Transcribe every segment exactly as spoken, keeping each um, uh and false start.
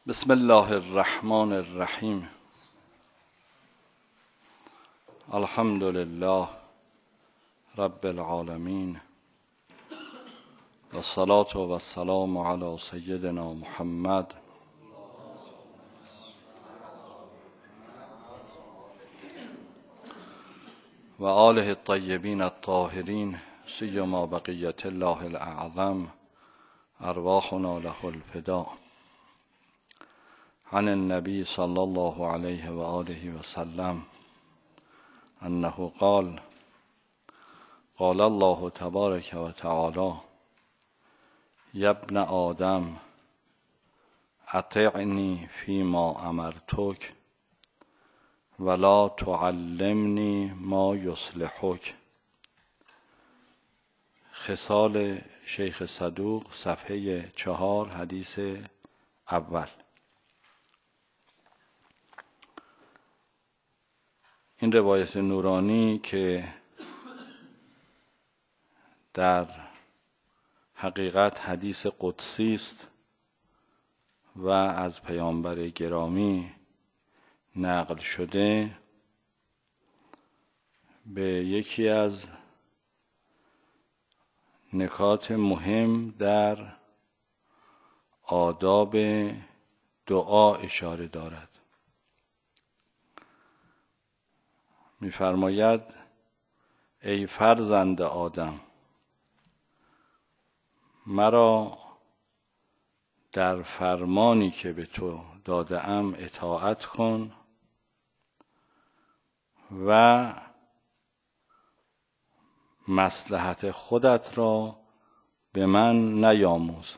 بسم الله الرحمن الرحیم. الحمد لله رب العالمین و الصلاة و السلام علی سیدنا محمد و آله الطیبین الطاهرین سیما بقیة الله الاعظم ارواحنا له الفدا. عن النبی صلی الله علیه و آله و سلم انه قال قال الله تبارک و تعالی یا ابن آدم اطعنی فیما امرتک ولا تعلمنی ما یصلحک. خصال شیخ صدوق صفحه چهار حدیث اول. این روایت نورانی که در حقیقت حدیث قدسی است و از پیامبر گرامی نقل شده، به یکی از نکات مهم در آداب دعا اشاره دارد. می‌فرماید ای فرزند آدم، مرا در فرمانی که به تو داده ام اطاعت کن و مصلحت خودت را به من نیاموز.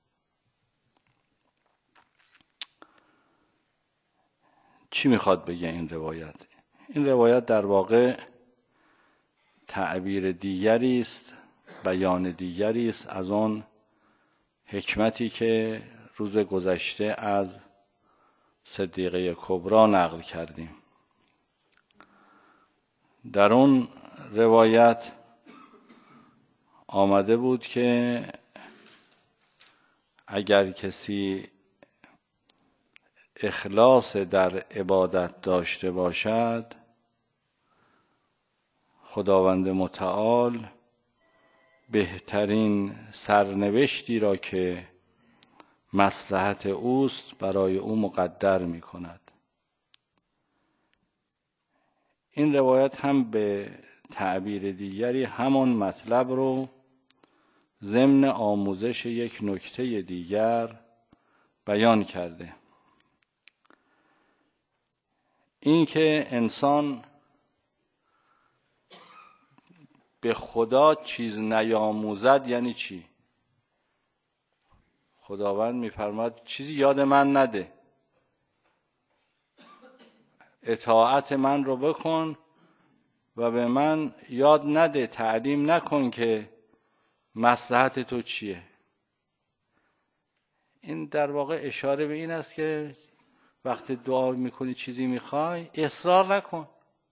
چی میخواد بگه این روایت؟ این روایت در واقع تعبیر دیگری است، بیان دیگری است از آن حکمتی که روز گذشته از صدیقه کبری نقل کردیم. در اون روایت آمده بود که اگر کسی اخلاص در عبادت داشته باشد، خداوند متعال بهترین سرنوشتی را که مصلحت اوست برای او مقدر می کند. این روایت هم به تعبیر دیگری همان مطلب رو ضمن آموزش یک نکته دیگر بیان کرده. این که انسان به خدا چیز نیاموزد یعنی چی؟ خداوند می‌فرماید چیزی یاد من نده، اطاعت من رو بکن و به من یاد نده، تعلیم نکن که مصلحت تو چیه. این در واقع اشاره به این است که وقتی دعا میکنی چیزی میخوای اصرار نکن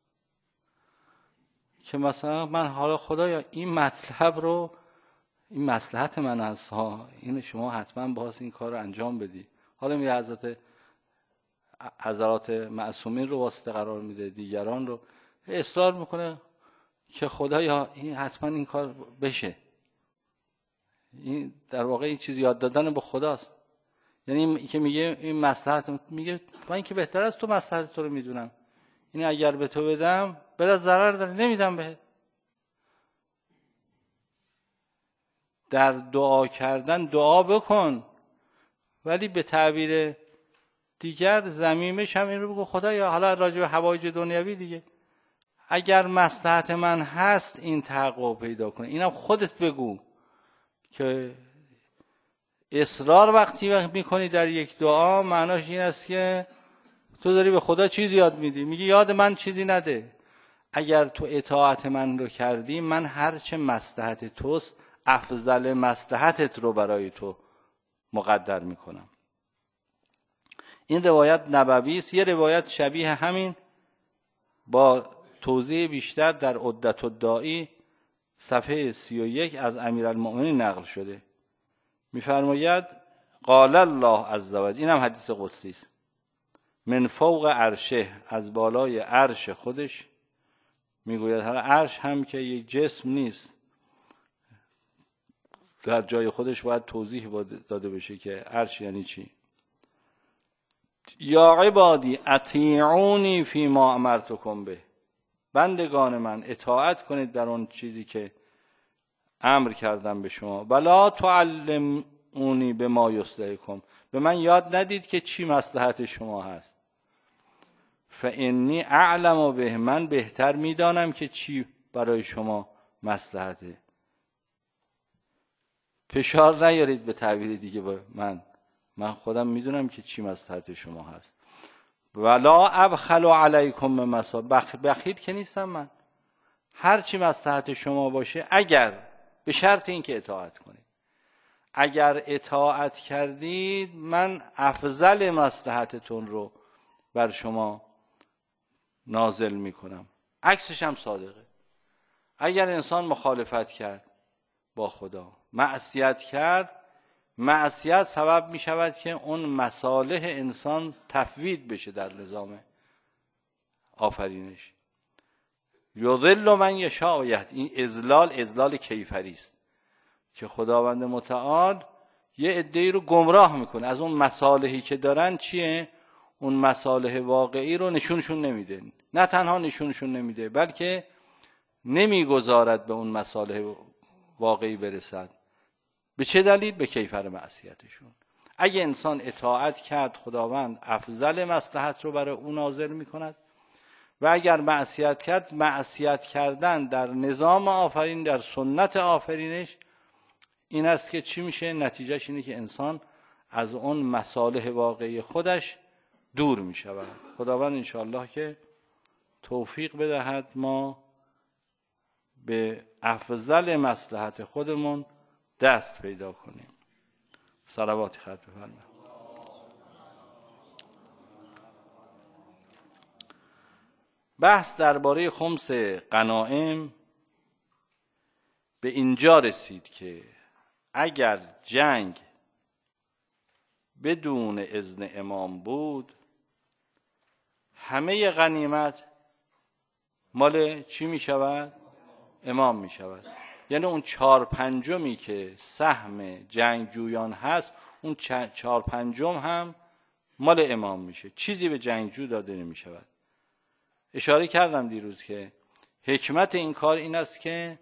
که مثلا من حالا خدایا این مطلب رو، این مصلحت من است ها، این شما حتما باز این کار رو انجام بدی. حالا می حضرت حضرات معصومین رو واسطه قرار میده، دیگران رو اصرار میکنه که خدایا این حتما این کار بشه. این در واقع این چیز یاد دادن به خداست. یعنی این که میگه این مصلحت، میگه من که بهتر از تو مصلحت تو رو میدونم، این اگر به تو بدم بلا ضرر داره، نمیدم بهت. در دعا کردن دعا بکن، ولی به تعبیر دیگر ضمیمش هم این رو بگو خدایا حالا راجع به حوایج دنیوی دیگه اگر مصلحت من هست این تحقق پیدا کن. اینم خودت بگو که اصرار وقتی میکنی در یک دعا معناش این است که تو داری به خدا چیز یاد میدی، میگی یاد من چیزی نده. اگر تو اطاعت من رو کردی، من هرچه مصلحت توست افضل مصلحتت رو برای تو مقدر میکنم. این روایت نبوی است. یه روایت شبیه همین با توضیح بیشتر در عدة الداعی صفحه سی و یک از امیرالمؤمنین نقل شده. می‌فرماید قال الله عز وجل، اینم حدیث قدسی است، من فوق عرشه، از بالای عرش خودش میگوید. حالا عرش هم که یک جسم نیست، در جای خودش باید توضیح داده بشه که عرش یعنی چی. یا عبادی اطیعونی فی ما امرتکم به، بندگان من اطاعت کنید در اون چیزی که امر کردم به شما. ولا تعلمونی به ما یصلحکم، به من یاد ندید که چی مصلحت شما هست. فانی اعلم به، من بهتر میدانم که چی برای شما مصلحته. فشار نیارید به تعبیر دیگه با من، من خودم میدونم که چی مصلحت شما هست. ولا ابخل علیکم مسا، بخیل که نیستم من، هر چی مصلحت شما باشه، اگر به شرط اینکه اطاعت کنید، اگر اطاعت کردید من افضل مصلحتتون رو بر شما نازل میکنم. عکسش هم صادقه. اگر انسان مخالفت کرد با خدا، معصیت کرد، معصیت سبب می شود که اون مصالح انسان تفوید بشه در نظام آفرینش. یضل من یشاء و یهدی، این اضلال اضلال کیفری است که خداوند متعال یه عده‌ای رو گمراه میکنه، از اون مصالحی که دارن چیه، اون مصالح واقعی رو نشونشون نمیده. نه تنها نشونشون نمیده، بلکه نمیگذارد به اون مصالح واقعی برسد. به چه دلیل؟ به کیفر معصیتشون. اگه انسان اطاعت کرد، خداوند افضل مصلحت رو برای اون نازل میکند، و اگر معصیت کرد، معصیت کردن در نظام آفرین، در سنت آفرینش این است که چی میشه؟ نتیجهش اینه که انسان از اون مصالح واقعی خودش دور میشود. خداوند انشاءالله که توفیق بدهد ما به افضل مصلحت خودمون دست پیدا کنیم. صلواتی خط بفرمایید. بحث درباره خمس غنایم به اینجا رسید که اگر جنگ بدون اذن امام بود، همه غنیمت مال چی می شود؟ امام می شود. یعنی اون چهار پنجمی که سهم جنگجویان هست، اون چهار پنجم هم مال امام میشه، چیزی به جنگجو داده نمی شود. اشاره کردم دیروز که حکمت این کار این است که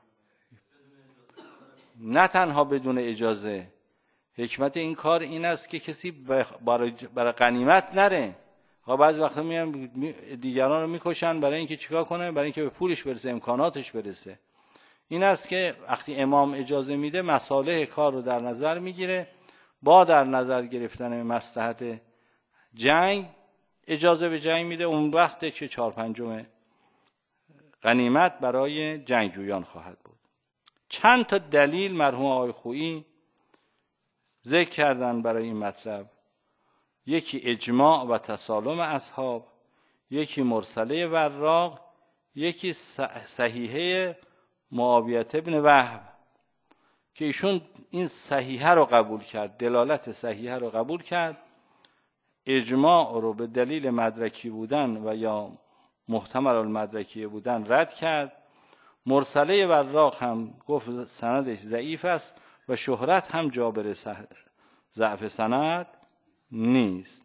نه تنها بدون اجازه، حکمت این کار این است که کسی برای برای غنیمت نره. بعضی وقتا میان دیگران رو میکشن برای اینکه چیکار کنه؟ برای اینکه به پولش برسه، امکاناتش برسه. این است که وقتی امام اجازه میده، مصالح کار رو در نظر میگیره، با در نظر گرفتن مصلحت جنگ اجازه به جنگ میده. اون وقته که چهار پنجم غنیمت برای جنگجویان خواهد بود. چند تا دلیل مرحوم آقای خویی ذکر کردن برای این مطلب. یکی اجماع و تسالم اصحاب، یکی مرسله وراق، یکی صحیحه معاویه ابن وهب که ایشون این صحیحه رو قبول کرد، دلالت صحیحه رو قبول کرد، اجماع رو به دلیل مدرکی بودن و یا محتمل المدرکی بودن رد کرد. مرسله وراق هم گفت سندش ضعیف است و شهرت هم جابر ضعف سند نیست.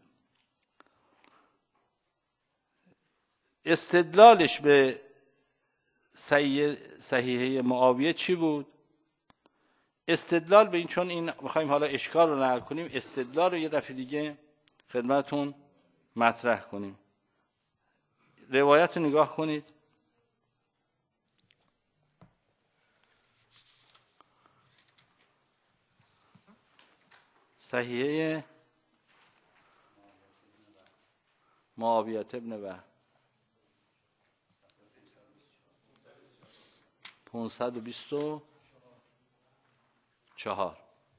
استدلالش به صحیحه معاویه چی بود؟ استدلال به این، چون این میخوایم حالا اشکال رو نقل کنیم، استدلال رو یه دفعه دیگه خدمتون مطرح کنیم. روایت رو نگاه کنید. صحیحه معاویه ابن وهب پانصد و بیست و چهار.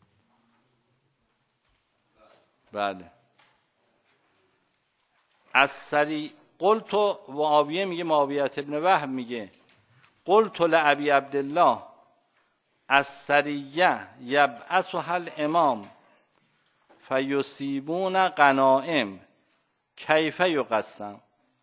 بله. از سری قلت معاویه میگه، معاویه ابن وهب میگه قلت لابی عبدالله از سریه یبعثها الامام فیصیبون غنائم کیف یقسم.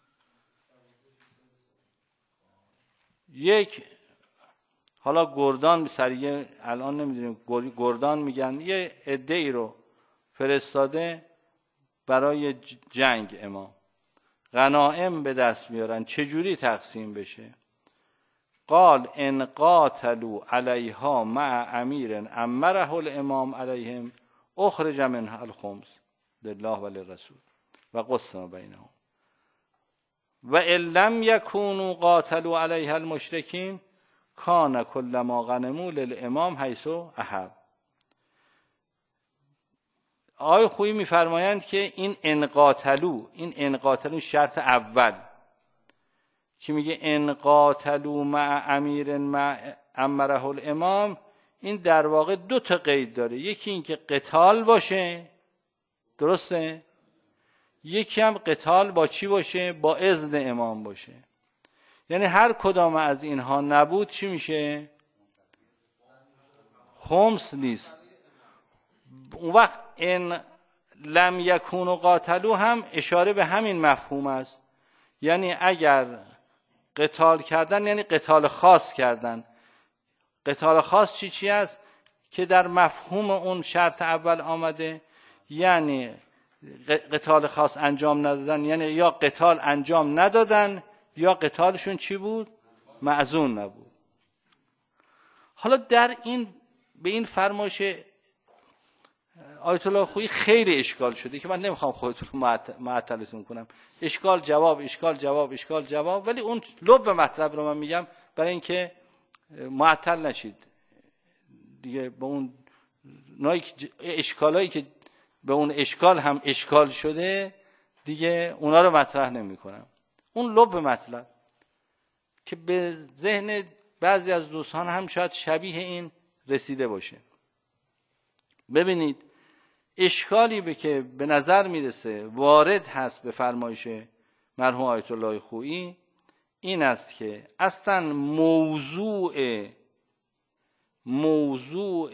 یک حالا گردان سریع الان نمیدونیم گردان میگن، یه عده ای رو فرستاده برای جنگ امام، غنائم به دست میارن، چجوری تقسیم بشه؟ قال ان قاتلوا علیها مع امیر امره الامام علیهم اخرج منها الخمس لله وللرسول و قسم بینهم و ان لم یکونوا قاتلوا علیها المشرکین کان کل ما غنموا للامام حیث احب. آقای خویی میفرمایند که این ان قاتلوا، این ان قاتلوا شرط اول که میگه ان قاتلوا مع امیر مع امره الامام، این در واقع دو تا قید داره. یکی این که قتال باشه، درسته؟ یکی هم قتال با چی باشه؟ با اذن امام باشه. یعنی هر کدام از اینها نبود چی میشه؟ خمس نیست. اون وقت ان لم یکونوا قاتلوا هم اشاره به همین مفهوم است، یعنی اگر قتال کردن یعنی قتال خاص کردن. قتال خاص چی چی است که در مفهوم اون شرط اول آمده؟ یعنی قتال خاص انجام ندادن، یعنی یا قتال انجام ندادن یا قتالشون چی بود؟ معزون نبود. حالا در این به این فرمایش آیت الله خویی خیلی اشکال شده که من نمیخوام خودتون معطلتون کنم. اشکال جواب، اشکال جواب، اشکال جواب، ولی اون لب مطلب رو من میگم برای اینکه معطل نشید دیگه. به اون نوعی اشکالایی که به اون اشکال هم اشکال شده دیگه اونا رو مطرح نمی کنم. اون لب مطلب که به ذهن بعضی از دوستان هم شاید شبیه این رسیده باشه. ببینید اشکالی به که به نظر میرسه وارد هست به فرمایش مرحوم آیت الله خویی این است که اصلا موضوع موضوع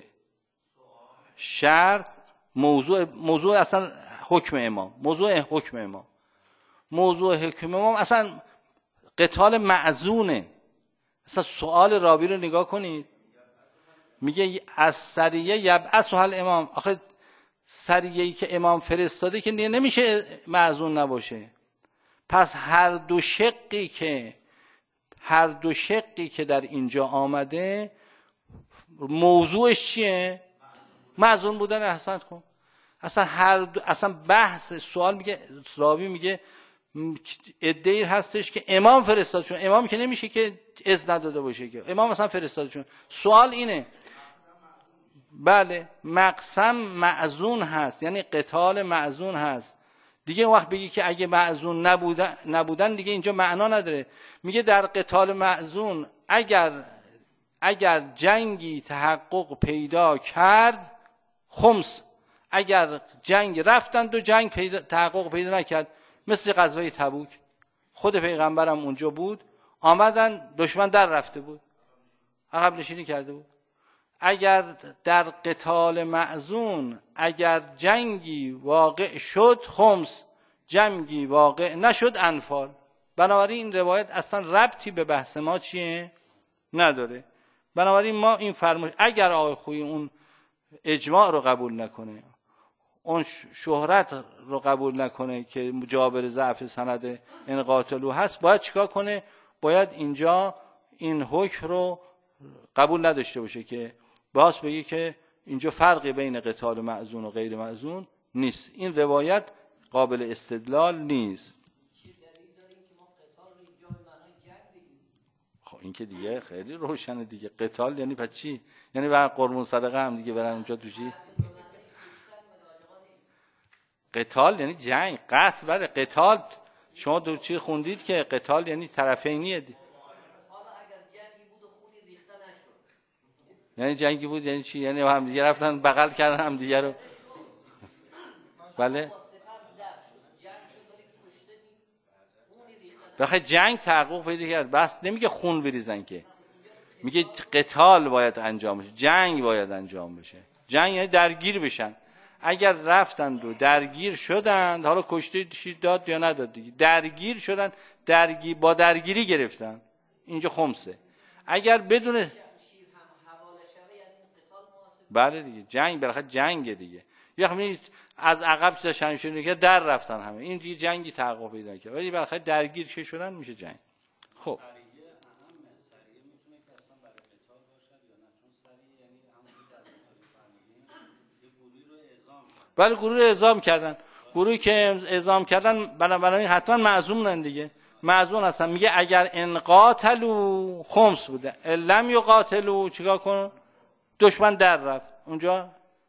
شرط موضوع موضوع اصلا حکم امام، موضوع حکم امام موضوع حکم امام اصلا قتال معزونه. اصلا سوال راوی رو نگاه کنید، میگه از سریه یبعثها الامام. آخه سریه‌ای که امام فرستاده که نمیشه معزون نباشه. پس هر دو شقی که هر دو شقی که در اینجا آمده موضوعش چیه؟ معزون بودن. احسن کن. اصلا هر دو اصلا بحث سوال میگه راوی میگه ادعی هستش که امام فرستاد، چون امام که نمیشه که اذن نداده باشه که امام اصلا فرستاد. چون سوال اینه بله مقسم معزون هست، یعنی قتال معزون هست دیگه. وقت بگی که اگه معزون نبودن نبودن دیگه اینجا معنا نداره. میگه در قتال معزون اگر اگر جنگی تحقق پیدا کرد خمس، اگر جنگ رفتند و جنگ پیدا تحقق پیدا نکرد، مثل غزوه تبوک خود پیغمبرم اونجا بود، آمدن دشمن در رفته بود، عقب نشینی کرده بود. اگر در قتال معزون اگر جنگی واقع شد خمس، جنگی واقع نشد انفال. بنابراین این روایت اصلا ربطی به بحث ما چیه؟ نداره. بنابراین ما این فرمایش اگر آقای خویی اون اجماع رو قبول نکنه، اون شهرت رو قبول نکنه که جابر ضعف سند ان قاتلوا هست، باید چیکار کنه؟ باید اینجا این حکم رو قبول نداشته باشه که باز بگی که اینجا فرقی بین قتال معزون و غیر معزون نیست. این روایت قابل استدلال نیست. خب این که دیگه خیلی روشنه دیگه. قتال یعنی پس چی؟ یعنی بعد قربون صدقه هم دیگه برن اونجا تو چی؟ قتال یعنی جنگ، قتل. بله قتال شما دو چی خوندید که قتال یعنی طرفینیه دی. یعنی جنگی بود یعنی چی؟ یعنی هم دیگه رفتن بغل کردن هم دیگه رو. بله بخاطر جنگ تحقق پیدا کرد، بس نمیگه خون بریزن که، میگه قتال باید انجام بشه، جنگ باید انجام بشه. جنگ یعنی درگیر بشن. اگر رفتند و درگیر شدند، حالا کشته داد یا نداد دیگه، درگیر شدند، درگیر با درگیری گرفتن، اینجا خمسه. اگر بدون بله دیگه جنگ بالاخره جنگ دیگه، یعنی از عقب داشتن شده که در رفتن همه، این دیگه جنگی تحقق پیدا کرد، ولی بالاخره درگیر که شدن میشه جنگ. خب ولی گروه رو اعزام کردن، گروهی که اعزام کردن بنابراین حتما معزومن دیگه، معزوم هستن. میگه اگر ان قاتلوا خمس بوده، لم یقاتلوا چیکار کنن؟ دشمن در رفت اونجا.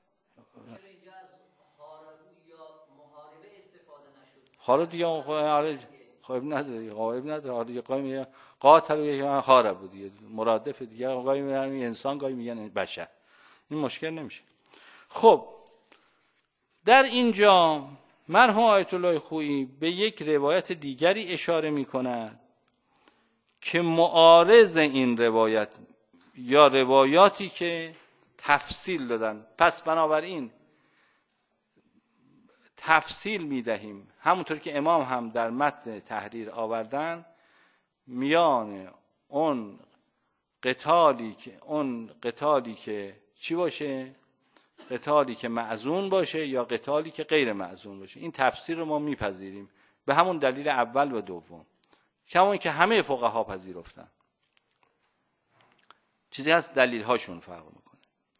حالا دیگه خب نداره، غایب نداره، حالا یه قایم میگه قاتل و یه حارب بود دیگه، مرادف دیگه، قایم میگن انسان، قایم میگن بشر، این مشکل نمیشه. خب در اینجا مرحوم آیت الله خویی به یک روایت دیگری اشاره میکند که معارض این روایت یا روایاتی که تفصیل دادن، پس بنابراین تفصیل میدهیم، همونطور که امام هم در متن تحریر آوردن، میان اون قتالی که اون قتالی که چی باشه، قتالی که معزون باشه یا قتالی که غیر معزون باشه، این تفسیر رو ما میپذیریم به همون دلیل اول و دوم، کما که همه فقها پذیرفتن. چیزی هست دلیل هاشون فرق میکنه.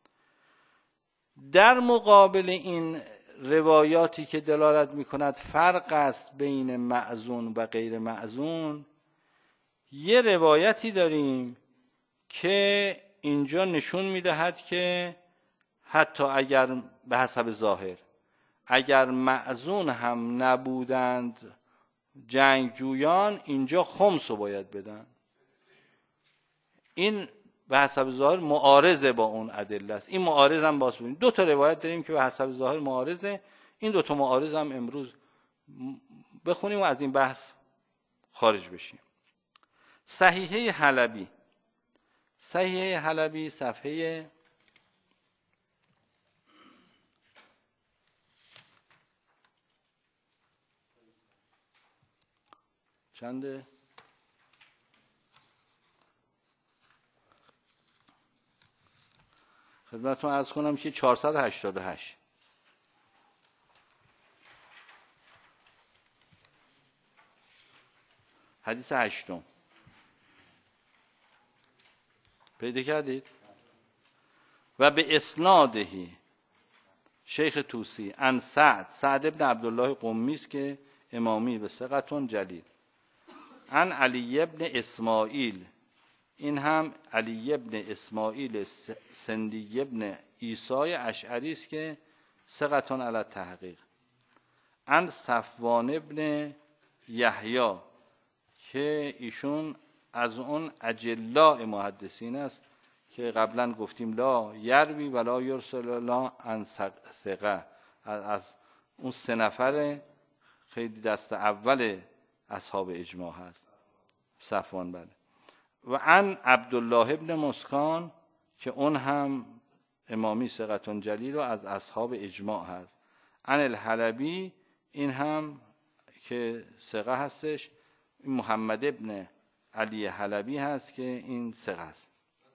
در مقابل این روایاتی که دلالت میکند فرق است بین معزون و غیر معزون، یه روایتی داریم که اینجا نشون میدهد که حتی اگر به حسب ظاهر اگر معزون هم نبودند جنگجویان، اینجا خمس رو باید بدن. این به حسب ظاهر معارضه با اون ادله است. این معارض هم باز ببینید، دو تا روایت داریم که به حسب ظاهر معارضه، این دو تا معارض هم امروز بخونیم و از این بحث خارج بشیم. صحیحه حلبی، صحیحه حلبی صفحه چنده؟ خدمتتون عرض کنم که چهارصد و هشتاد و هشت. حدیث هشتم پیدا کردید؟ و به اسنادهی شیخ توسی ان سعد سعد ابن عبدالله قمی است که امامی به ثقتون جلیل، ان علی ابن اسماعیل، این هم علی ابن اسماعیل سندی ابن عیسی اشعری است که ثقتون علی تحقیق، ان صفوان ابن یحیی که ایشون از اون اجلاء محدثین است که قبلا گفتیم لا یروی ولا یرسل لا عن ثقه، از اون سه نفر خیلی دست اول اصحاب اجماع هست صفوان. بله. و عن عبدالله ابن مسکان که اون هم امامی ثقتون جلیل و از اصحاب اجماع هست. عن الحلبی این هم که ثقه هستش، محمد ابن علی حلبی هست که این ثقه است.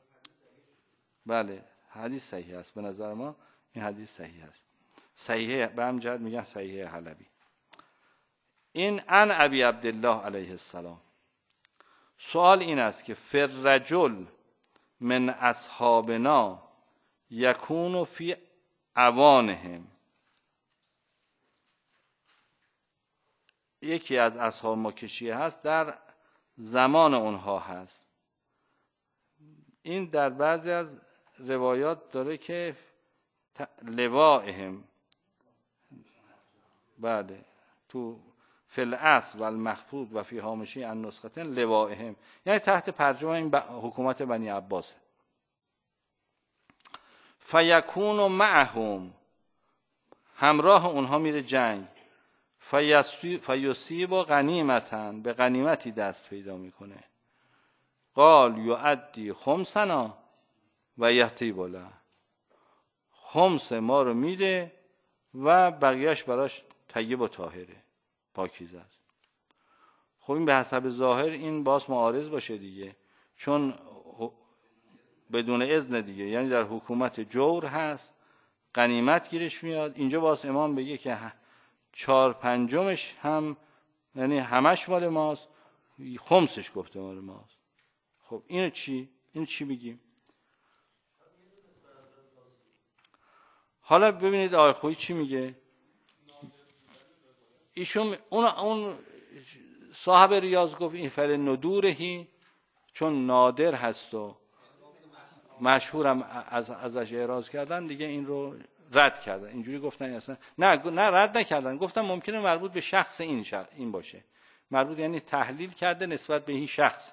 بله حدیث صحیح است، به نظر ما این حدیث صحیح است. صحیحه به هم جهت میگن صحیحه حلبی. این عن ابی عبدالله علیه السلام. سوال این است که فر رجل من اصحابنا یکون فی اوانهم، یکی از اصحاب ما که شیعه هست در زمان اونها هست. این در بعضی از روایات داره که لوائهم، بله تو فی الاصل و المخطوط و فی هامشی ان نسختن لوائهم، یعنی تحت پرچم این حکومت بنی عباس. فیکون معهم، همراه اونها میره جنگ. فیصیب غنیمتن، به غنیمتی دست پیدا میکنه. قال یؤدی خمسنا و یطیب له، خمس ما رو میده و بقیهش براش طیب و طاهره، پاکیزه است. خب این به حسب ظاهر این باز معارض باشه دیگه، چون بدون اذن دیگه، یعنی در حکومت جور هست، غنیمت گیرش میاد. اینجا باز امام بگه که چهار پنجمش هم، یعنی همش مال ماست، خمسش گفته مال ماست. خب اینو چی؟ اینو چی بگیم؟ حالا ببینید آقای خویی چی میگه. ایشون اون اون صاحب ریاض گفت این فل ندورهی، چون نادر هست و مشهورم از ازش اعراض کردن دیگه، این رو رد کردن. اینجوری گفتن اصلا نه نه رد نکردن، گفتن ممکنه مربوط به شخص این شخص این باشه، مربوط یعنی تحلیل کرده نسبت به این شخص.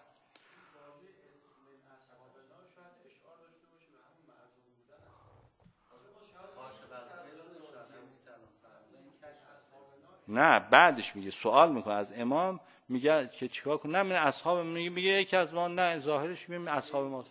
نه بعدش میگه سوال میکنه از امام، میگه که چیکار کنه. نه من اصحاب میگه میگه یکی از ما، نه ظاهرش میگه اصحاب ما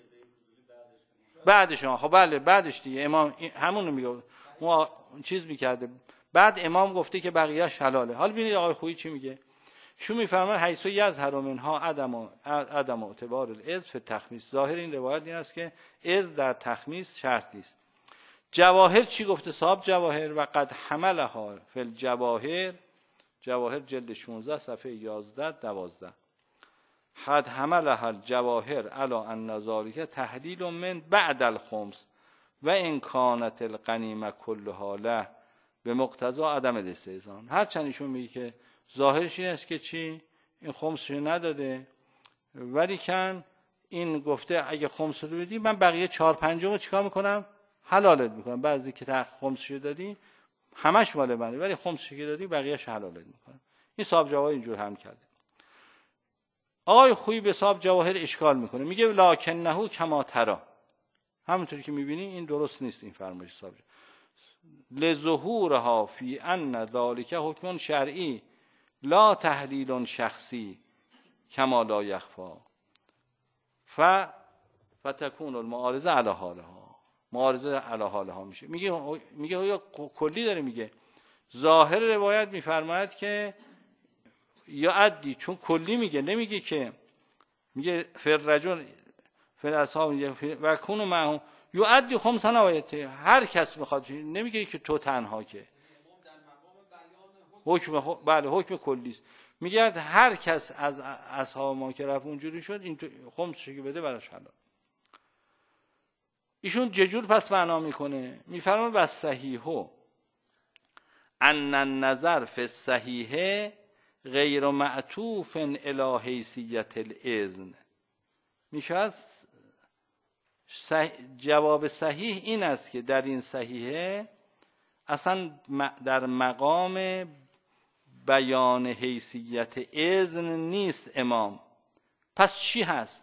بعدش. خب بله بعدش دیگه امام همون رو میگه، ما چیز میکرده بعد امام گفته که بقیه‌اش حلاله. حالا ببینید آقای خویی چی میگه. شو میفرماید حیث یظهر منها عدم عدم اعتبار الاذ فی التخمیس. ظاهر این روایت این است که اذ در تخمیس شرط نیست. جواهر چی گفته صاحب جواهر؟ و قد حملها فی الجواهر، جواهر جلد شانزده صفحه یازده دوازده، قد حملها الجواهر علی ان ذلک تحلیل من بعد الخمس و ان کانت الغنیمه کلها له به مقتضی عدم الاستئذان. هر چند ایشون میگه که ظاهرش این است که چی این خمسش نداده، ولی کن این گفته اگه خمس رو بدی من بقیه چهار پنجم رو چیکار میکنم؟ حلالت میکنم. بعضی که تا خمسش دادی همش مال منه، ولی خمسش که دادی بقیه‌اش حلالت میکنم. این صاحب جواهر اینجور هم کرده. آقای خویی به صاحب جواهر اشکال میکنه، میگه لکنه کما ترى، همونطوری که میبینی این درست نیست این فرمایش صاحب، لظهورها فی ان ذلک حکم شرعی لا تحلیل شخصی کما لا یخفی ف فتكون المعارضه علی حالها، معارضه علی حالها میشه. میگه میگه کلی داره میگه. ظاهر روایت میفرماید که یا عدی، چون کلی میگه نمیگه که، میگه فر رجل فر اصحاب و کونوا معه یعدی خمسا آیته، هر کس میخواد، نمیگه که تو تنها، که حکم بله حکم کلی است. میگه هر کس از اصحاب ما که رفت اونجوری شد این خمسش که بده براش حلال. ایشون ججور پس معنا میکنه، میفرماید بس صحیحو ان النظر فی الصحیح غیر معطوف الی حیثیت الاذن. میشه جواب صحیح این است که در این صحیحه اصلا در مقام بیان حیثیت اذن نیست امام. پس چی هست؟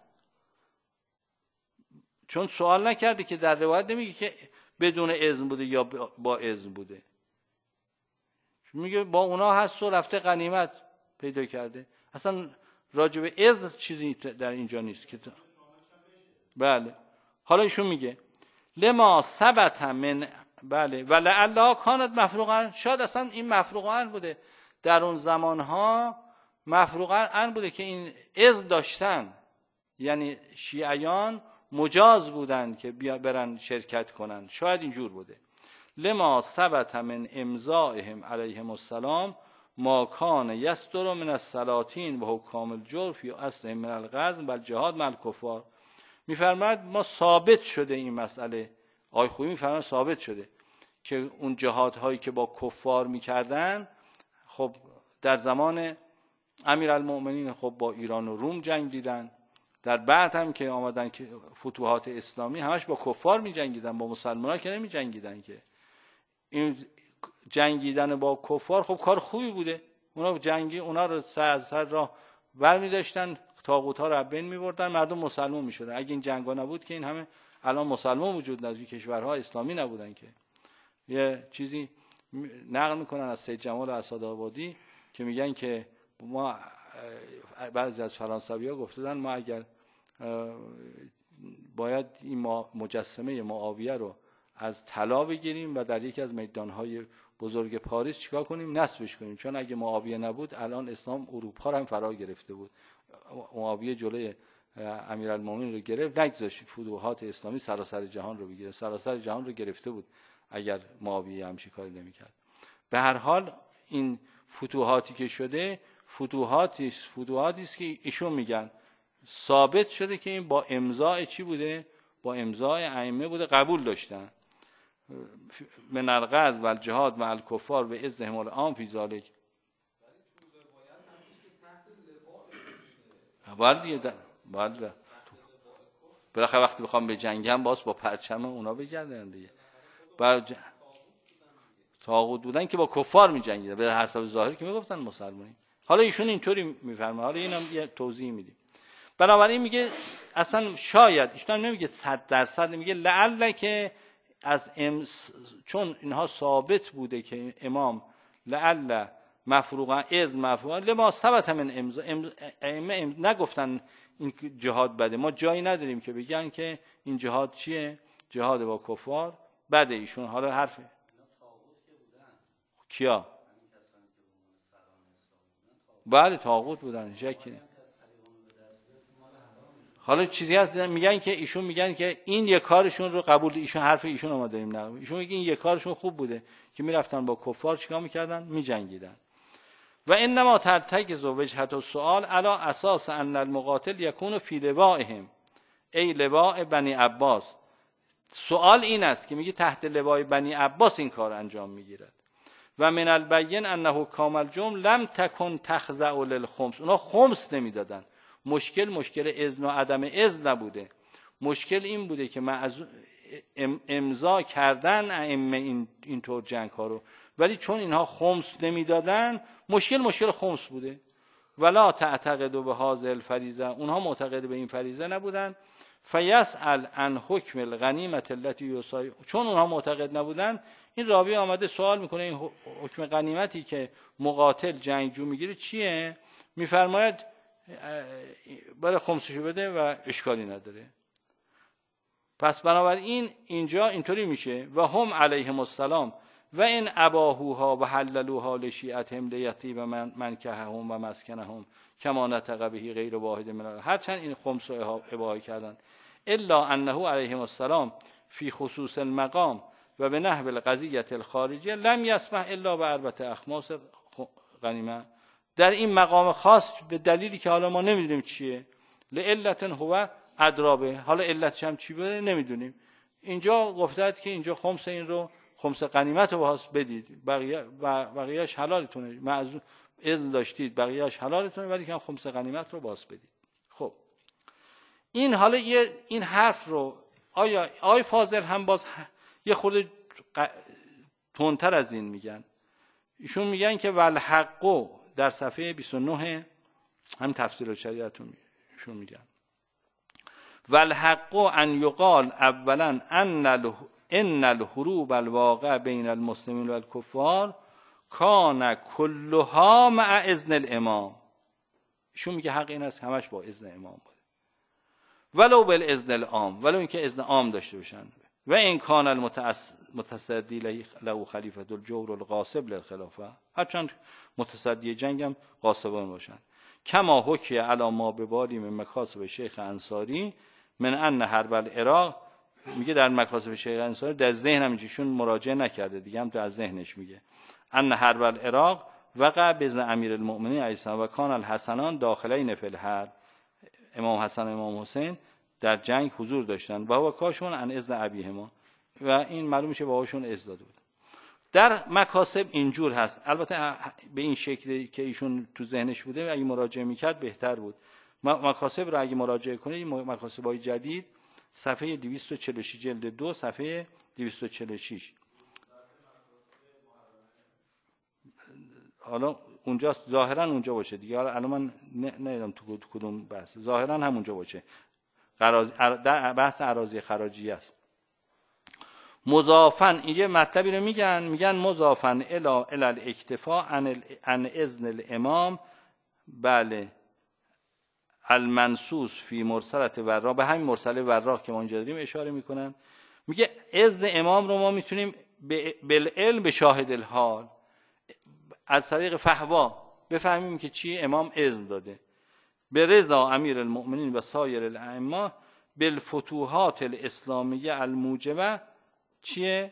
چون سوال نکرده که در روایت نمیگه که بدون اذن بوده یا با اذن بوده، میگه با اونا هست و رفته غنیمت پیدا کرده. اصلا راجع به اذن چیزی در اینجا نیست که بله. حالا ایشون میگه لما ثبت من بله ولعل کانت مفروقا، شاید اصلا این مفروقا بوده در اون زمانها، مفروقا بوده که این اذن داشتن، یعنی شیعیان مجاز بودن که بیا برن شرکت کنن، شاید اینجور بوده. لما ثبت من امضائهم علیهم السلام ما کان یستر من السلاطین و حکام الجور فی اصل من الغزو و الجهاد مع الکفار. میفرماید ما ثابت شده این مسئله، آقای خویی میفرماید ثابت شده که اون جهادهایی که با کفار میکردن، خب در زمان امیرالمؤمنین خب با ایران و روم جنگ دیدن، در بعد هم که آمدن که فتوحات اسلامی همش با کفار می جنگیدن، با مسلمان‌ها که نمی جنگیدن. که این جنگیدن با کفار خب کار خوبی بوده، اونا جنگی اونا رو سر از سر راه برمی داشتن، طاغوت‌ها رو بین می‌بردن، مردم مسلمان می‌شدن. اگه این جنگا نبود که این همه الان مسلمان وجود نداشت، کشورها اسلامی نبودن. که یه چیزی نقل میکنن از سید جمال اسدآبادی که میگن که ما بعضی از فرانسوی‌ها گفتن ما اگر باید این مجسمه معاویه رو از طلا بگیریم و در یکی از میدانهای بزرگ پاریس چیکار کنیم؟ نصبش کنیم. چون اگه معاویه نبود الان اسلام اروپا رو هم فرا گرفته بود. معاویه جلوی امیرالمومنین رو گرفت، نگذاشت فتوحات اسلامی سراسر جهان رو بگیره. سراسر جهان رو گرفته بود اگر معاویه همچین کاری نمی‌کرد. به هر حال این فتوحاتی که شده فتوحاتی است فتوحاتی است که ایشون میگن ثابت شده که این با امضای چی بوده؟ با امضای ائمه بوده، قبول داشتن. من الغزو و الجهاد مع الکفار و اذنهم العام فی ذلک. باید باید بالاخره وقتی بخوام به جنگم باز با پرچم اونا بگردن دیگه. بعد طاغوت بودن که با کفار می‌جنگیدن، به حسب ظاهر که میگفتن مسلمانی. حالا ایشون اینطوری میفرمه، حالا اینم یه توضیح میدیم. بنابراین میگه اصلا شاید، ایشون نمیگه صد درصد، میگه لعل که از ام... چون اینها ثابت بوده که امام لعل مفروغا از مفروغا لما ثبت من امضا ائمه ام... نگفتن این جهاد بده. ما جایی نداریم که بگن که این جهاد چیه؟ جهاد با کفار بده. ایشون حالا حرف کیا؟ بله طاغوت بودن، شکی. حالا چیزی هست میگن که ایشون میگن که این یک کارشون رو قبول، ایشون حرف ایشون رو ما داریم نقل. ایشون میگه این یک کارشون خوب بوده که میرفتن با کفار چیکار میکردن؟ میجنگیدن. و انما ترتکز وجهت السؤال علی اساس ان المقاتل یکون فی لوائهم ای لواء بنی عباس. سوال این است که میگه تحت لوای بنی عباس این کار انجام میگیرد. و من البین انه کامل جمل لم تکن تخضع للخمس. اونا خمس نمیدادن. مشکل مشکل اذن و عدم اذن نبوده. مشکل این بوده که امضا کردن ائمه این اینطور جنگ ها رو، ولی چون اینها خمس نمیدادن مشکل مشکل خمس بوده. ولا تعتقد به هذه الفریضه، اونها معتقد به این فریضه نبودن. فیسأل عن حکم الغنیمه التي یصای، چون اونها معتقد نبودن این راوی آمده سوال میکنه این حکم غنیمتی که مقاتل جنگجو میگیره چیه؟ میفرماید برای خمسشو بده و اشکالی نداره. پس بنابراین اینجا اینطوری میشه و هم علیهم السلام و این اباهوها و حللوها لشیعتهم لیطیب من منکحهم و مسکنهم کما نطق به غیر واحد من، هرچند این خمس رو اباحه کردن، الا انه علیهم السلام فی خصوص المقام و به نحو القضیه الخارجیه لم یسمح الا به اربعه اخماس غنیمه. در این مقام خاص به دلیلی که حالا ما نمیدونیم چیه، لعلت هو ادرابه، حالا علتش هم چی بوده نمیدونیم. اینجا گفتاد که اینجا خمس این رو خمس غنیمت رو باز بدید، بقیه بقیه‌اش حلالتونه، معذور اذن داشتید بقیه‌اش حلالتونه، ولی که خمس غنیمت رو باز بدید. خب این حالا یه این حرف رو آیا آی فاضل هم باز یه خورده تندتر از این میگن. ایشون میگن که والحق در صفحه بیست و نه هم تفسیر شریعتون ایشون میگن والحق ان یقال اولا ان ان الحروب الواقع بین المسلمین و الکفار کان کلها مع اذن الامام. ایشون میگه حق این است همش با اذن امام بود، ولو بالاذن العام، ولو اینکه اذن عام داشته باشن. و این کان المتصدی له خلیفه الجور الغاصب للخلافه، هرچند متصدی جنگ هم غاصبان باشن. کما حکی علی ما ببالی من مکاسب شیخ انصاری من ان حرب العراق، میگه در مکاسب شیخ انصاری در ذهنم اینجوشون مراجعه نکرده دیگه، هم تو از ذهنش میگه ان حرب العراق وقع بین امیر المؤمنین علیه السلام و کان الحسنان داخلین فی الحرب، امام حسن و امام حسین در جنگ حضور داشتن و هو کاشون ان اذن ابیهما، و این معلوم میشه باهاشون اذن داده بود. در مکاسب اینجور هست، البته به این شکلی که ایشون تو ذهنش بوده اگه مراجعه میکرد بهتر بود. مکاسب رو اگه مراجعه کنید، مکاسب‌های جدید صفحه دویست و چهل و شش جلد دو صفحه دویست و چهل و شش، حالا اونجا ظاهرا اونجا باشه دیگه، حالا الان من نمیدونم تو کدوم بحث، ظاهرا همونجا باشه، در بحث اراضی خراجی است. مضافن این یه مطلبی رو میگن، میگن مضافن الی الی الاکتفاء عن اذن الامام، بله المنصوص فی مرسله وراق، به همین مرسله وراق که ما اینجا داریم اشاره میکنن. میگه اذن امام رو ما میتونیم بالعلم به شاهد الحال، از طریق فحوا بفهمیم که چی امام اذن داده. به رضا امیر المؤمنین و سایر الائمه بالفتوحات الاسلامیه الموجبه چیه؟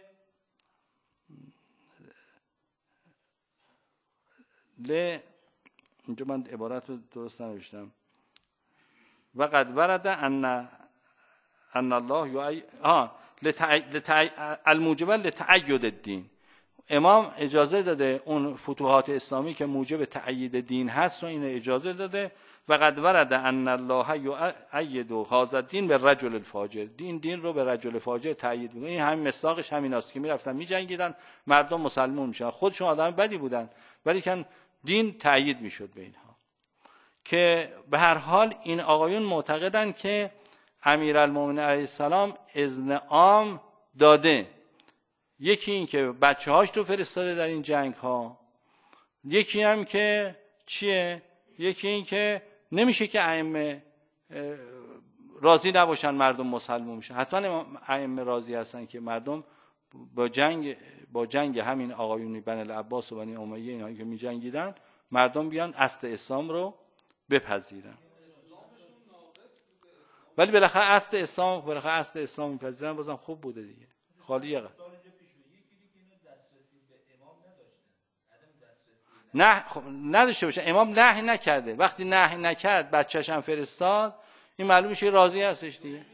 ل اینجا من عبارت رو درست ننوشتم. و قد ورد ان ان الله یعی... ها لتع... لتع... الموجبه لتأید الدین. امام اجازه داده اون فتوحات اسلامی که موجب تأیید دین هست و این اجازه داده. و قد ورد ان الله یؤید هذا الدین به رجل الفاجر. دین دین رو به رجل فاجر تأیید میکنه. این همین مصداقش همین است که میرفتن میجنگیدن، مردم مسلمان میشن، خودشون آدم بدی بودن ولی کن دین تأیید میشد به اینها. که به هر حال این آقایون معتقدن که امیرالمومنین علیه السلام اذن عام داده. یکی این که بچه هاش تو فرستاده در این جنگ ها، یکی هم که چیه؟ یکی این که نمیشه که ائمه راضی نباشن مردم مسلمان میشن. حتما ائمه راضی هستن که مردم با جنگ با جنگ همین آقایونی بنی العباس و بنی امیه اینایی که میجنگیدن مردم بیان اصل اسلام رو بپذیرن. ولی بالاخره اصل اسلام بالاخره اصل اسلام میپذیرن، بازم خوب بوده دیگه. خالی یه نه خب نداشته باشه. امام نهی نکرده. وقتی نهی نکرد بچه‌ش هم فرستاد، این معلوم میشه راضی هستش دیگه.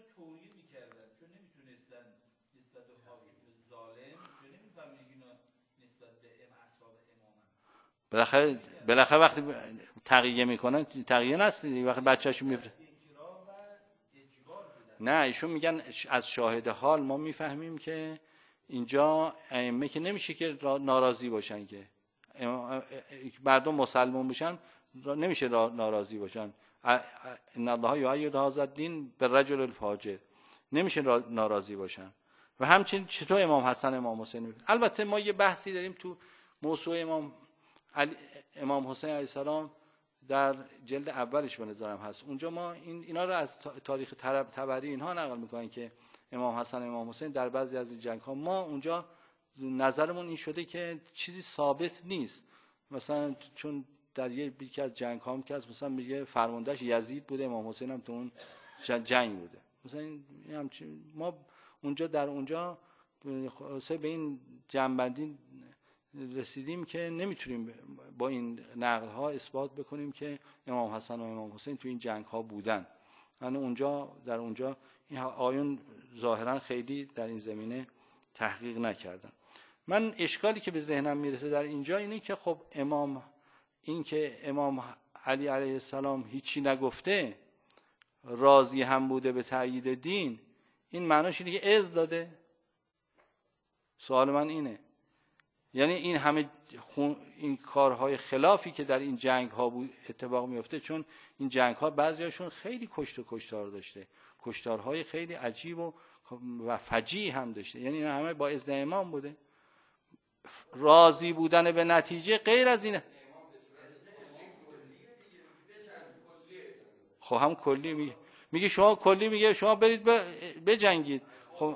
بالاخره بالاخره وقتی تقیه میکنن تقیه نست دیگه. وقتی بچه‌شون میفرسته نه، ایشون میگن از شاهد حال ما میفهمیم که اینجا ائمه که نمیشه که ناراضی باشن، که مردم مسلمان بشن نمیشه ناراضی باشن. ان الله یؤید هذا الدین بالرجل الفاجر، نمیشه ناراضی باشن. و همچنین چطور امام حسن امام حسین میفهمن. البته ما یه بحثی داریم تو موضوع امام علی امام حسین علیه السلام در جلد اولش به نظرم هست. اونجا ما این اینا رو از تاریخ طبری اینها نقل میکنن که امام حسن امام حسین در بعضی از این جنگ ها، ما اونجا نظرمون این شده که چیزی ثابت نیست. مثلا چون در یکی از جنگ ها هم که مثلا میگه فرماندهش یزید بوده، امام حسین هم تو اون جنگ بوده. مثلا همچین ما اونجا در اونجا به این جنبندی رسیدیم که نمیتونیم با این نقل ها اثبات بکنیم که امام حسن و امام حسین تو این جنگ ها بودن. یعنی اونجا در اونجا این آیون ظاهرا خیلی در این زمینه تحقیق نکردن. من اشکالی که به ذهنم میرسه در اینجا اینه که خب امام این که امام علی علیه السلام هیچی نگفته، راضی هم بوده به تأیید دین، این معناش اینه که اذن داده. سوال من اینه، یعنی این همه خون این کارهای خلافی که در این جنگ ها بود اتفاق میفته، چون این جنگ ها بعضیاشون خیلی کشت و کشتار داشته، کشتارهای خیلی عجیب و و فجیع هم داشته، یعنی این همه با اذن امام بوده. راضی بودن به نتیجه غیر از اینه. خب هم کلی میگه میگه شما کلی میگه شما برید بجنگید. خب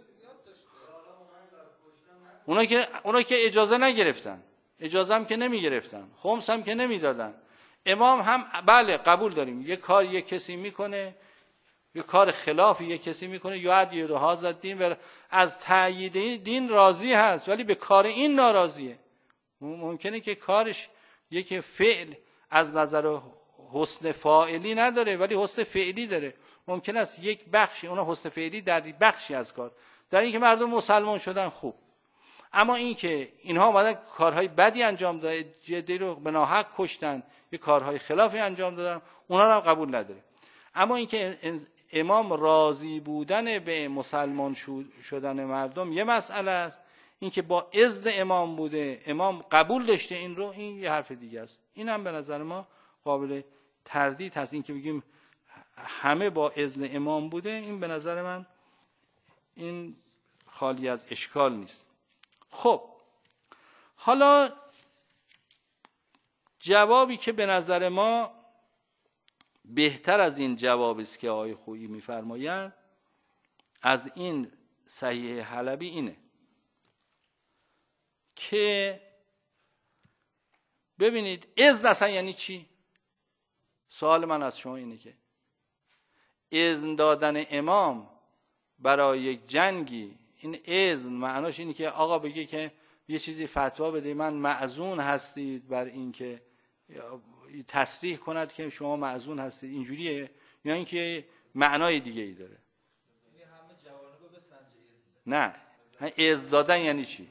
اونا که اونا که اجازه نگرفتن، اجازه هم که نمی گرفتن، خمس هم که نمی دادن. امام هم بله قبول داریم یه کار یه کسی میکنه، یه کار خلافی یه کسی میکنه، یعید هذا الدین، از تأیید دین راضی هست ولی به کار این ناراضیه. ممکنه که کارش یک فعل از نظر حسن فاعلی نداره ولی حسن فعلی داره. ممکن است یک بخشی اون حسن فعلی در بخشی از کار در این که مردم مسلمان شدن خوب، اما این که اینها اومدن کارهای بدی انجام دادن، جدی رو به ناحق کشتن، یه کارهای خلافی انجام دادن، اونا رو هم قبول نداره. اما این که امام راضی بودن به مسلمان شدن مردم یه مسئله است، این که با اذن امام بوده، امام قبول داشته این رو، این یه حرف دیگه است. این هم به نظر ما قابل تردید هست. این که بگیم همه با اذن امام بوده، این به نظر من این خالی از اشکال نیست. خب حالا جوابی که به نظر ما بهتر از این جوابی است که آقای خویی می‌فرمایند، از این صحیح حلبی اینه که ببینید اذن اصلا یعنی چی؟ سوال من از شما اینه که اذن دادن امام برای یک جنگی، این اذن معناش اینه که آقا بگه که یه چیزی فتوا بده من معذون هستید بر این که تصریح کند که شما معذون هستید، اینجوریه یا اینکه معنای دیگه ای داره؟ نه، اذن دادن یعنی چی؟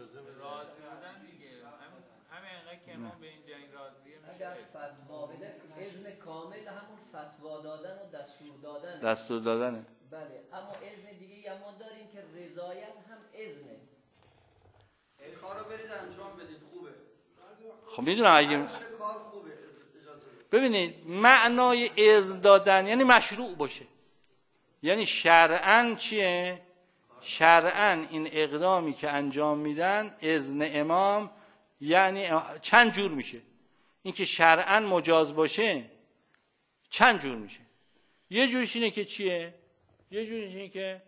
اذن کامل همون فتوا دادن و دستور دادن. دستور دادنه. بله، اما اذن دیگه ما داریم که رضایت هم اذنه. این کارو برید انجام بدید خوبه. خب میدونم اگه کار خوبه اجازه ببینید معنای اذن دادن یعنی مشروع باشه، یعنی شرعاً چیه؟ شرعاً این اقدامی که انجام میدن اذن امام یعنی چند جور میشه؟ این که شرعاً مجاز باشه چند جور میشه؟ یه جورش اینه که چیه؟ یه جورش اینه که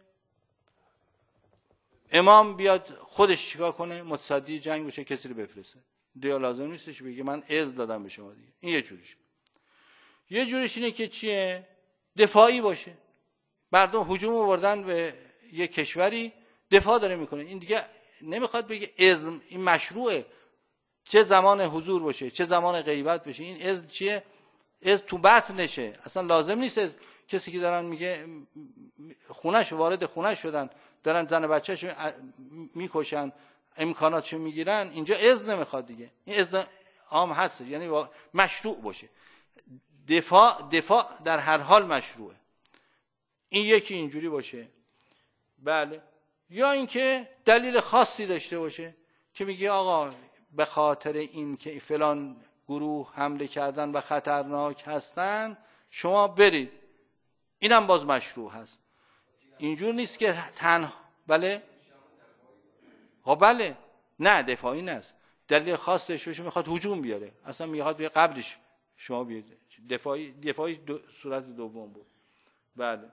امام بیاد خودش چیکار کنه؟ متصدی جنگ بشه، کسی رو بفرسته، دیگه لازم نیستش بگه من اذن دادم به شما دیگه. این یه جورش. یه جورش اینه که چیه؟ دفاعی باشه، مردم هجوم آوردن به یه کشوری، دفاع داره میکنه، این دیگه نمیخواد بگه اذن، این مشروعه، چه زمان حضور باشه چه زمان غیبت بشه، این اذن چیه؟ اذن تو بطنشه، اصلا لازم نیست از کسی که دارن میگه خونش وارد خونش شدن دارن زن بچه‌شو میکشن امکاناتشو میگیرن، اینجا اذن نمیخواد دیگه، این اذن عام هست، یعنی مشروع باشه، دفاع دفاع در هر حال مشروعه. این یکی اینجوری باشه. بله. یا اینکه دلیل خاصی داشته باشه که میگه آقا به خاطر این که فلان گروه حمله کردن و خطرناک هستن شما برید، اینم باز مشروع هست. اینجور نیست که تنها بله ها بله نه دفاعی نیست، دلیل خاص داشته باشه میخواد هجوم بیاره، اصلا میخواد به قبلش شما بیاد، دفاعی دفاعی دو صورت دوم بود. بله.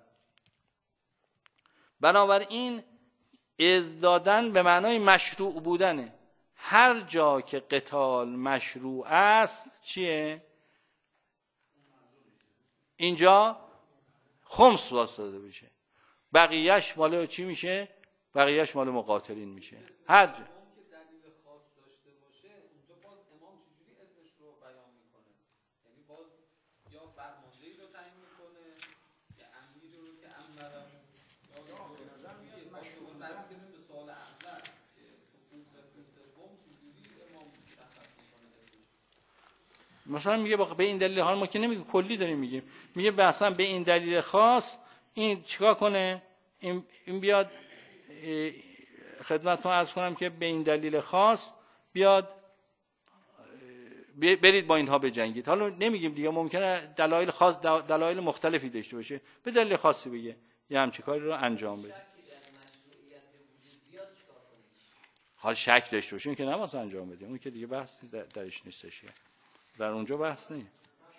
بنابراین اذن دادن به معنای مشروع بودنه، هر جا که قتال مشروع است چیه؟ اینجا خمس واسطه بشه، بقیهش مال چی میشه؟ بقیهش مال مقاتلین میشه. هر جا مثلا میگه به این دلیل ها، ما که نمیگه کلی داریم میگیم، میگه مثلا به این دلیل خاص این چیکار کنه، این این بیاد خدمتتون عرض کنم که به این دلیل خاص بیاد برید با اینها بجنگید. حالا نمیگیم دیگه، ممکنه دلایل خاص دلایل مختلفی داشته باشه، به دلیل خاصی بگه یه همچین کاری رو انجام بده. حال شک داشته باشه که نماز انجام بده، اون که دیگه بحث درش نیستش، در اونجا بحث نیست.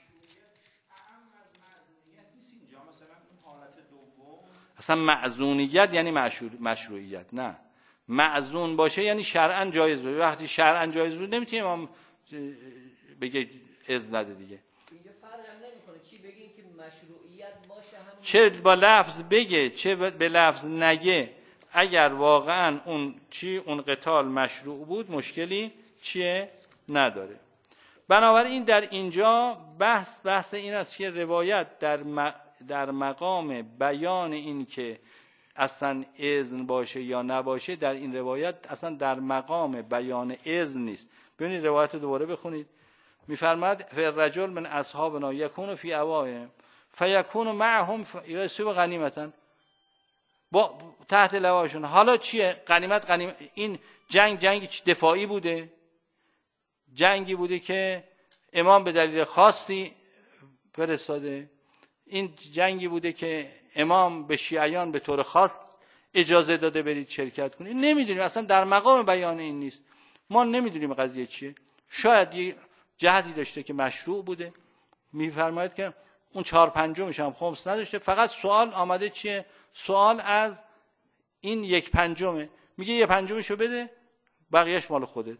اصلا معذونیت یعنی مشروعیت، نه معذون باشه یعنی شرعاً جایز باشه. وقتی شرعاً جایز بود نمیتونیم امام بگه اذن نده دیگه. اینجا فرق هم نمیکنه چی بگین که مشروعیت باشه، همون چه با لفظ بگه چه به لفظ نگه، اگر واقعاً اون چی اون قتال مشروع بود مشکلی چیه نداره. بنابراین در اینجا بحث بحث این است که روایت در م... در مقام بیان این که اصلا اذن باشه یا نباشه، در این روایت اصلا در مقام بیان اذن نیست. ببینید روایت دوباره بخونید، میفرماد فالرجل من اصحابنا یکون فی اوائهم فیکون معهم یصيب غنیمتا، با تحت لواشون. حالا چیه غنیمت؟ غنیمت این جنگ جنگ دفاعی بوده، جنگی بوده که امام به دلیل خاصی فرستاده، این جنگی بوده که امام به شیعیان به طور خاص اجازه داده برید شرکت کنید. نمیدونیم، اصلا در مقام بیان این نیست، ما نمیدونیم قضیه چیه. شاید یه جهتی داشته که مشروع بوده، میفرماید که اون چهار پنجمش هم خمس نداشته، فقط سوال آمده چیه؟ سوال از این یک پنجمه، میگه یک پنجمشو بده بقیهش مال خودت.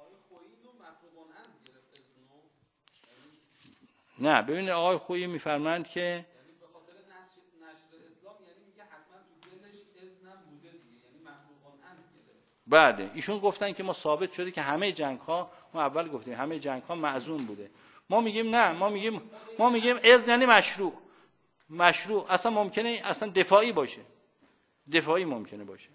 نه ببینید آقای خویی میفرمایند که یعنی به خاطر نشر اسلام، یعنی میگه حتما تو دلش اذنم بوده دیگه، یعنی مفروض ان گرفت. بله ایشون گفتن که ما ثابت شده که همه جنگ ها، ما اول گفتیم همه جنگ ها معزون بوده. ما میگیم نه، ما میگیم ما میگیم اذن یعنی مشروع. مشروع اصلا ممکنه اصلا دفاعی باشه، دفاعی ممکنه باشه.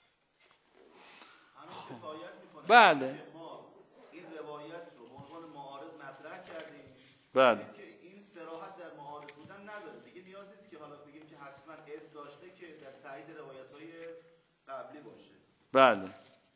بله این روایت رو به عنوان معارض مطرح کردیم. بله که این صراحت در معارض بودن نداره دیگه، نیاز نیست که حالا بگیم که حتما اذن داشته که در تایید روایت‌های قبلی باشه. بله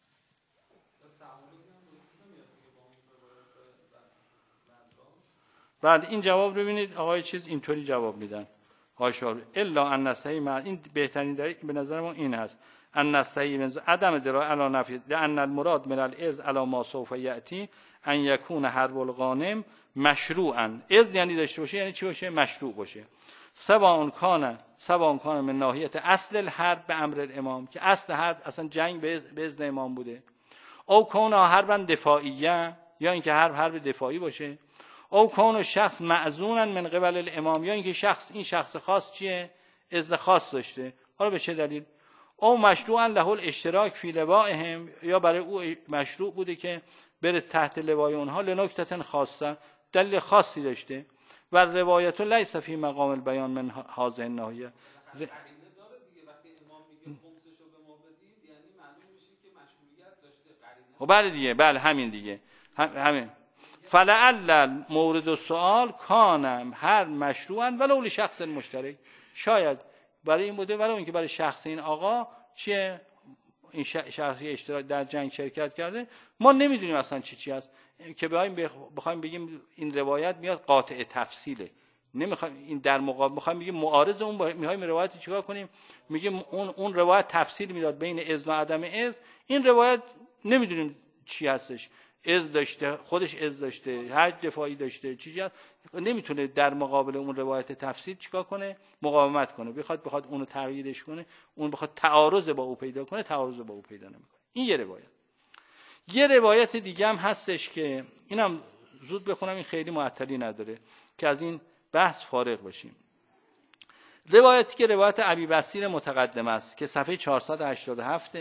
بعد این جواب رو ببینید آقای چیز اینطوری جواب میدن آقای شاروی الا ان نسعی ما، این بهترین دلیل به نظر ما این هست، ان نسعی من عدم درا علی نفی لان المراد من الاذ علی ما سوف یاتی ان یکون حرب الغانم مشروعا. اذن یعنی داشته باشه یعنی چی باشه؟ مشروع باشه. سواء کان سواء کان من ناحیه اصل الحرب به امر الامام، که اصل حرب اصلا جنگ به اذن امام بوده، او کون حربا دفاعیه، یا اینکه حرب حرب دفاعی باشه، او کون شخص معزونا من قبل الامام، یا اینکه شخص این شخص خاص چیه؟ اذن خاص داشته. حالا به چه دلیل؟ او مشروعا له الاشتراک فی لوائهم، یا برای او مشروع بوده که بره تحت لوای اونها لنکته خاصه، دلیل خاصی داشته. و روایت لیس فی مقام البیان من هذه الناحیه. قرینه داره دیگه، وقتی امام میگه خمسشو به ما بدید یعنی معلوم میشه که مشروعیت داشته قرینه. خب بله دیگه، بله همین دیگه هم همین. فلعل مورد السؤال کان هر مشروعا ولو لشخص مشترک، شاید برای این بوده ولو اینکه برای شخص این آقا چیه این شخصی اشتراک در جنگ شرکت کرده، ما نمیدونیم اصلا چی چی است که بخوایم بخوایم بگیم این روایت میاد قاطع تفصیله. نمیخوایم این در مقابل بخوایم بگیم معارض اون، میخوایم روایت چیکار کنیم؟ میگیم اون اون روایت تفصیل میداد بین اذن و عدم اذن، این روایت نمیدونیم چی هستش، اذن داشته خودش اذن داشته، حج دفاعی داشته، چیزی هست، نمیتونه در مقابل اون روایت تفصیل چیکار کنه؟ مقاومت کنه. بخواد بخواد اونو تغییرش کنه، اون بخواد تعارض با او پیدا کنه، تعارض با او پیدا نمیکنه. این یه روایت. یه روایت دیگه هم هستش که اینم زود بخونم، این خیلی معطلی نداره که از این بحث فارغ بشیم. روایتی که روایت ابی بصیر متقدم است که صفحه چهارصد و هشتاد و هفت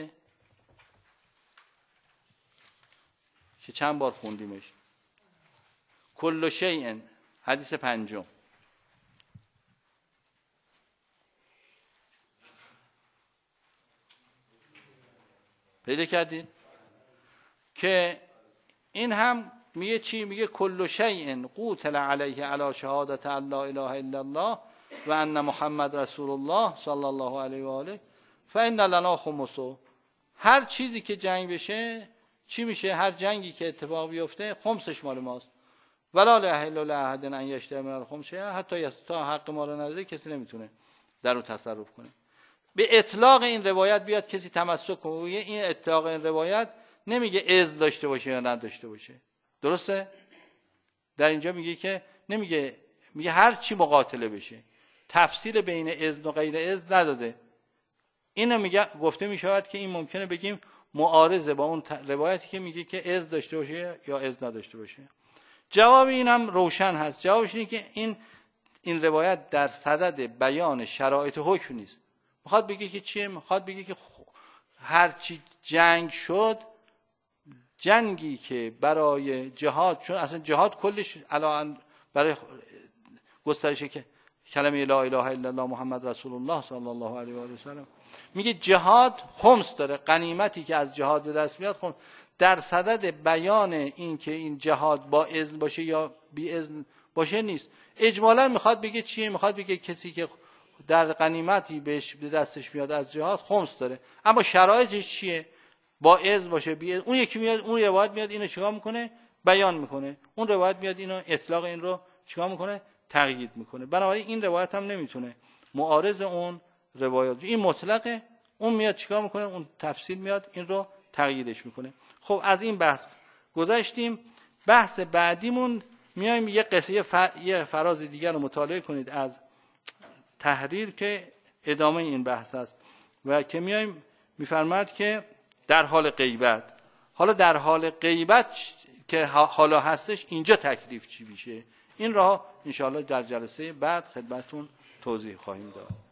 که چند بار خوندیمش. کل شیء، حدیث پنجم. پیدا کردید؟ که این هم میگه چی؟ میگه کل شیء قوتل علیه علی شهادت ان لا اله الا الله و ان محمد رسول الله صلی الله علیه و آله فان لنا خمسه. هر چیزی که جنگ بشه چی میشه؟ هر جنگی که اتفاق بیفته خمسش مال ماست. ولا لاحل لاحد ان یشتری من الخمس، حتی تا حق ما رو نده کسی نمیتونه در اون تصرف کنه. به اطلاق این روایت بیاد کسی تمسک کنه، این اطلاق این روایت نمیگه اذن داشته باشه یا نداشته باشه، درسته؟ در اینجا میگه که نمیگه، میگه هر چی مقاتله بشه، تفصیل بین اذن و غیر اذن نداده. اینو میگه گفته میشود که این ممکنه بگیم معارضه با اون روایتی که میگه که اذن داشته باشه یا اذن نداشته باشه. جواب اینم روشن هست. جوابش اینه که این این روایت در صدد بیان شرایط حکم نیست. میخواد بگه که چیه؟ میخواد بگه که هر چی جنگ شد، جنگی که برای جهاد، چون اصلا جهاد کلش الان برای گسترش که کلمه لا اله الا الله محمد رسول الله صلی الله علیه و آله و سلم، میگه جهاد خمس داره، غنیمتی که از جهاد به دست میاد خمس. در صدد بیان این که این جهاد با اذن باشه یا بی اذن باشه نیست. اجمالا میخواد بگه چیه؟ میخواد بگه کسی که در غنیمتی بهش به دستش میاد از جهاد خمس داره، اما شرایطش چیه؟ با اذن باشه بی اذن. اون یکی میاد اون روایت میاد اینو چیکار میکنه؟ بیان میکنه. اون روایت میاد اینو اطلاق این رو چیکار میکنه؟ تقیید میکنه. بنابراین این روایت هم نمیتونه معارض اون روایت، این مطلقه، اون میاد چیکار میکنه؟ اون تفصیل میاد این رو تقییدش میکنه. خب از این بحث گذشتیم. بحث بعدیمون میایم یه قصه فر... یه فراز دیگر رو مطالعه کنید از تحریر که ادامه این بحث است و که میایم میفرماد که در حال غیبت. حالا در حال غیبت که حالا هستش اینجا تکلیف چی میشه، این را انشاءالله در جلسه بعد خدمتون توضیح خواهیم داد.